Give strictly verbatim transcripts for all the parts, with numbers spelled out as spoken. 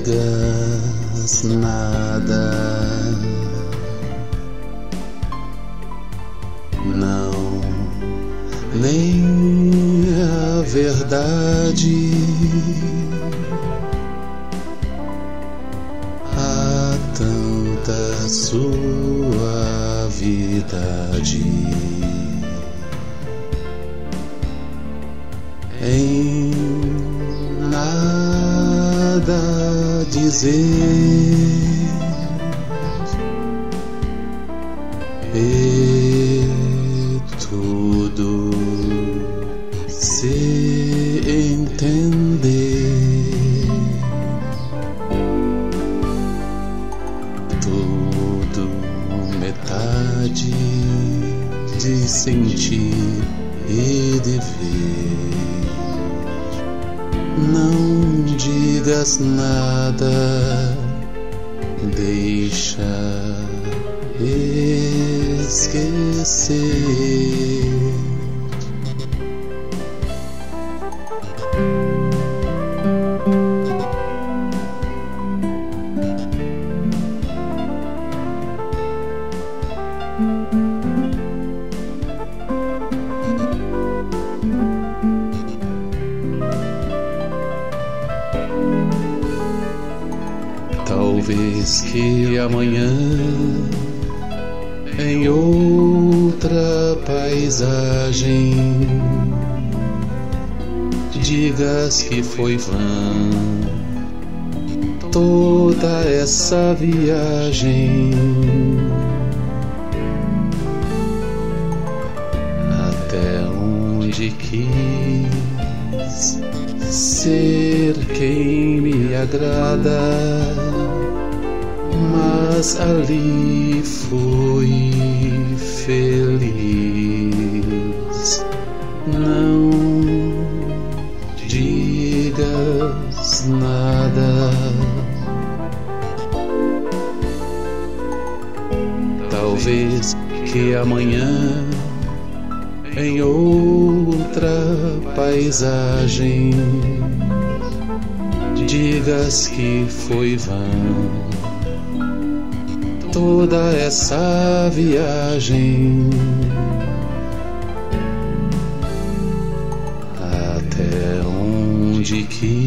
digas nada, não, nem a verdade. Há tanta suavidade em nada dizer e tudo se entender, tudo metade de sentir e de ver. Não digas nada, deixa esquecer. Talvez que amanhã, em outra paisagem, digas que foi vã toda essa viagem, até onde quis ser quem me agrada, mas ali fui feliz. Não digas nada, talvez que amanhã, em outra paisagem, digas que foi vã toda essa viagem, até onde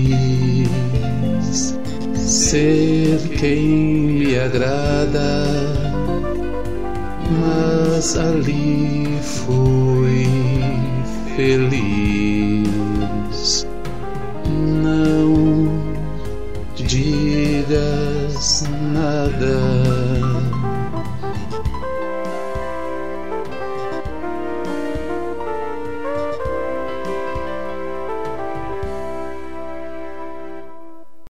quis ser quem me agrada, mas ali fui feliz.